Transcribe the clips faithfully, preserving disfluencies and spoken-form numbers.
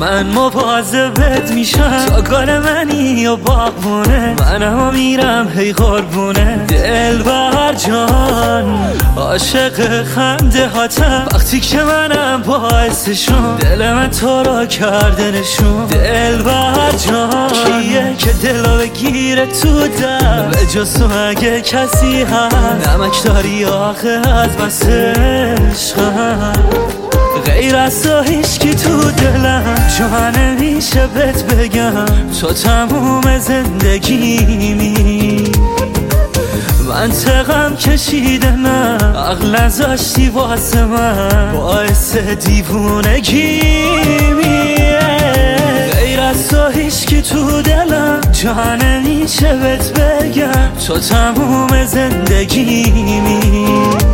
من مواظبت میشم تا کار منی یا باغبونه، منم میرم هی قربونه دلبر جان، عاشق خنده هاتم وقتی که منم باعثشون، دل من تو را کرده نشون. دلبر جان کیه که دلو بگیره تو دل، به جز تو اگه کسی هست نمک داری آخه از بس عشقم، غیر از تو هیچکی تو دلم جا نمیشه بهت بگم، تو تموم زندگیمی. منطقم کشیده نه عقل نذاشتی واسه من، باعث دیوونگیمیه. غیر از تو هیچکی تو دلم جا نمیشه بهت بگم، تو تموم زندگیمی.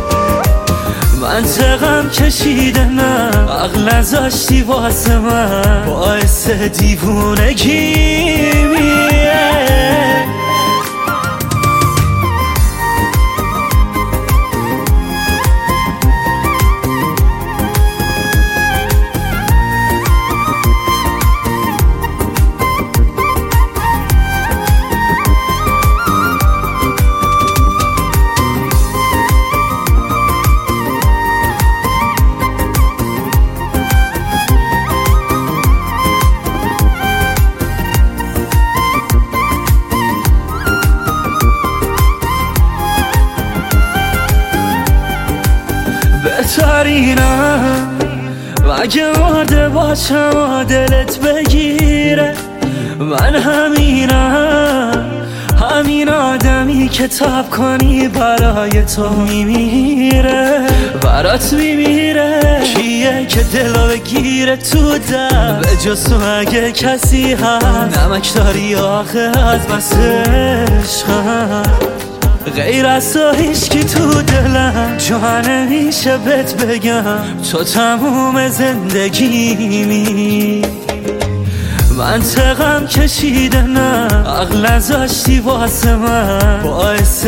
منطقم کشیده نه عقل نذاشتی واسه من، باعث دیوونگیمیه. بهترینم اگه مرده باشم و دلت بگیره، من همینم، همین آدمی که تاب کنی برای تو میمیره، برات میمیره. کیه که دلو بگیره تو دل، به جز تو اگه کسی هست نمک داری آخه از بس عشقم، غیر از تو هیچکی تو دلم جا نمیشه بهت بگم، تو تموم زندگیمی. منطقم کشیده نه عقل نذاشتی واسه من، باعث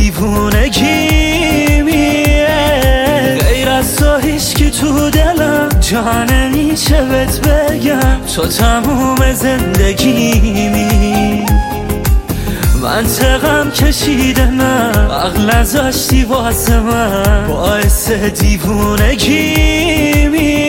دیوونگیمیه. غیر از تو هیچکی تو دلم جا نمیشه بهت بگم، تو تموم زندگیمی. منطقم کشیده نه عقل نذاشتی واسه من، باعث دیوونگیمی.